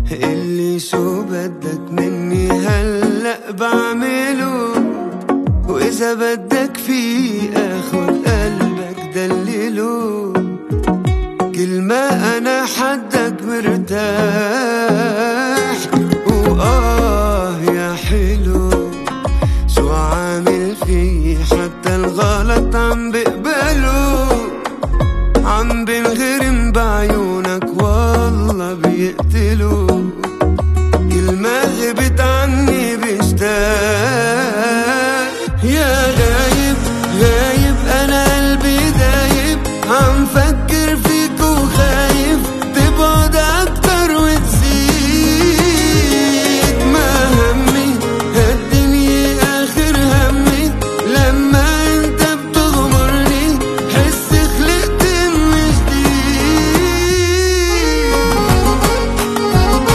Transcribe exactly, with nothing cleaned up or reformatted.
اللي شو بدك مني هلأ بعمله، وإذا بدك في آخد قلبك دلله. كل ما أنا حدك مرتاح